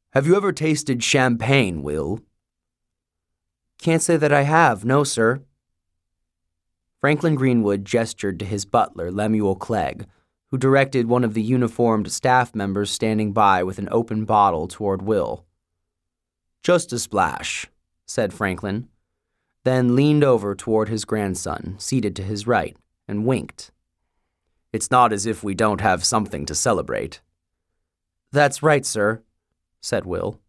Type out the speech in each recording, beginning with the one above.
Have you ever tasted champagne, Will? Can't say that I have, no, sir. Franklin Greenwood gestured to his butler, Lemuel Clegg, who directed one of the uniformed staff members standing by with an open bottle toward Will. Just a splash, said Franklin, then leaned over toward his grandson, seated to his right, and winked. It's not as if we don't have something to celebrate. That's right, sir, said Will.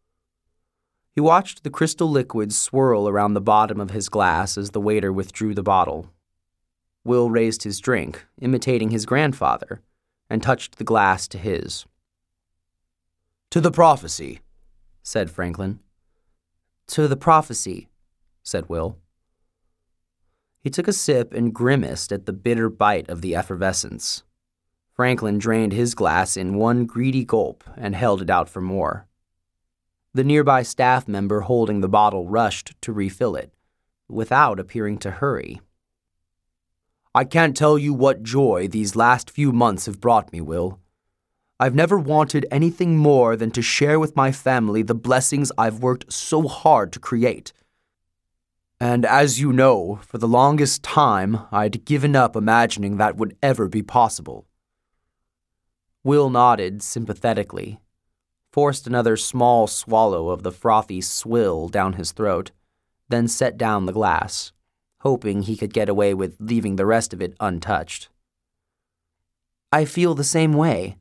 He watched the crystal liquid swirl around the bottom of his glass as the waiter withdrew the bottle. Will raised his drink, imitating his grandfather, and touched the glass to his. To the prophecy, said Franklin. To the prophecy, said Will. He took a sip and grimaced at the bitter bite of the effervescence. Franklin drained his glass in one greedy gulp and held it out for more. The nearby staff member holding the bottle rushed to refill it, without appearing to hurry. I can't tell you what joy these last few months have brought me, Will. I've never wanted anything more than to share with my family the blessings I've worked so hard to create. And as you know, for the longest time, I'd given up imagining that would ever be possible. Will nodded sympathetically, forced another small swallow of the frothy swill down his throat, then set down the glass, hoping he could get away with leaving the rest of it untouched. I feel the same way.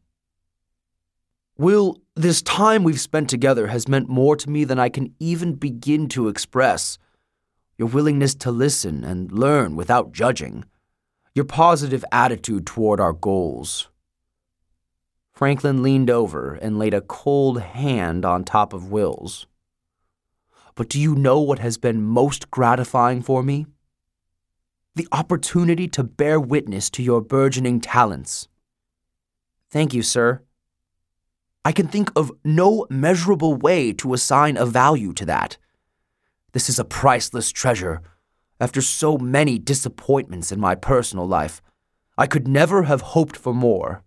Will, this time we've spent together has meant more to me than I can even begin to express. Your willingness to listen and learn without judging. Your positive attitude toward our goals. Franklin leaned over and laid a cold hand on top of Will's. But do you know what has been most gratifying for me? The opportunity to bear witness to your burgeoning talents. Thank you, sir. I can think of no measurable way to assign a value to that. This is a priceless treasure. After so many disappointments in my personal life, I could never have hoped for more.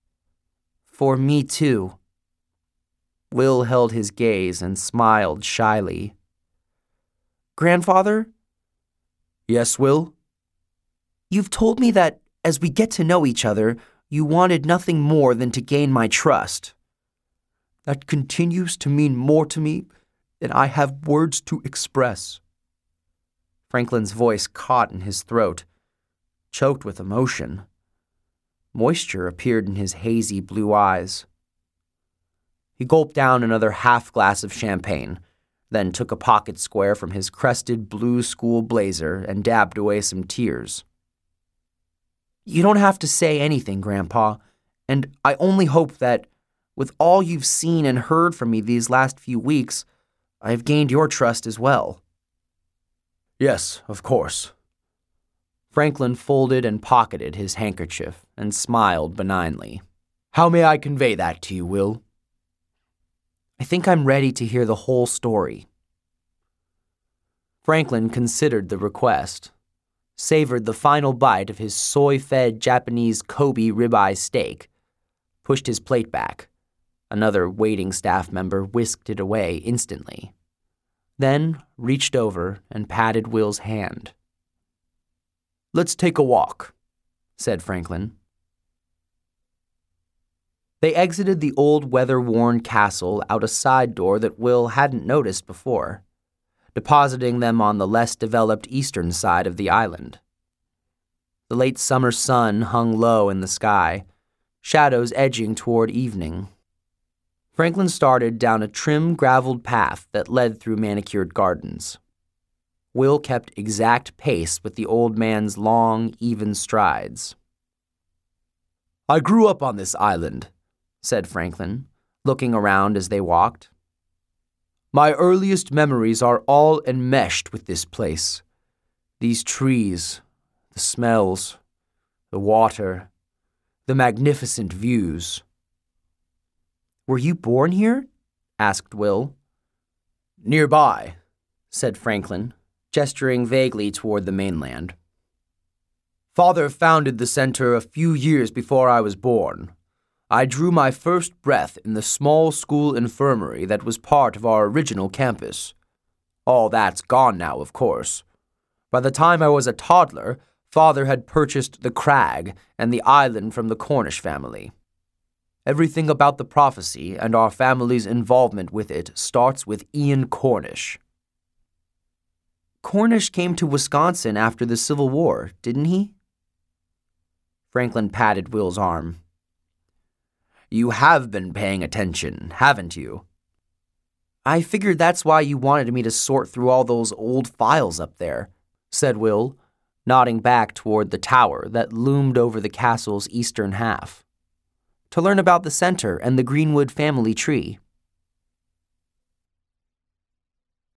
For me, too. Will held his gaze and smiled shyly. Grandfather? Yes, Will? You've told me that, as we get to know each other, you wanted nothing more than to gain my trust. That continues to mean more to me than I have words to express. Franklin's voice caught in his throat, choked with emotion. Moisture appeared in his hazy blue eyes. He gulped down another half glass of champagne, then took a pocket square from his crested blue school blazer and dabbed away some tears. You don't have to say anything, Grandpa, and I only hope that, with all you've seen and heard from me these last few weeks, I've gained your trust as well. Yes, of course. Franklin folded and pocketed his handkerchief and smiled benignly. How may I convey that to you, Will? I think I'm ready to hear the whole story. Franklin considered the request, savored the final bite of his soy-fed Japanese Kobe ribeye steak, pushed his plate back. Another waiting staff member whisked it away instantly, then reached over and patted Will's hand. Let's take a walk, said Franklin. They exited the old weather-worn castle out a side door that Will hadn't noticed before, depositing them on the less developed eastern side of the island. The late summer sun hung low in the sky, shadows edging toward evening. Franklin started down a trim graveled path that led through manicured gardens. Will kept exact pace with the old man's long, even strides. I grew up on this island, said Franklin, looking around as they walked. My earliest memories are all enmeshed with this place. These trees, the smells, the water, the magnificent views. Were you born here? Asked Will. Nearby, said Franklin, gesturing vaguely toward the mainland. Father founded the center a few years before I was born. I drew my first breath in the small school infirmary that was part of our original campus. All that's gone now, of course. By the time I was a toddler, Father had purchased the crag and the island from the Cornish family. Everything about the prophecy and our family's involvement with it starts with Ian Cornish. Cornish came to Wisconsin after the Civil War, didn't he? Franklin patted Will's arm. You have been paying attention, haven't you? I figured that's why you wanted me to sort through all those old files up there, said Will, nodding back toward the tower that loomed over the castle's eastern half. To learn about the center and the Greenwood family tree.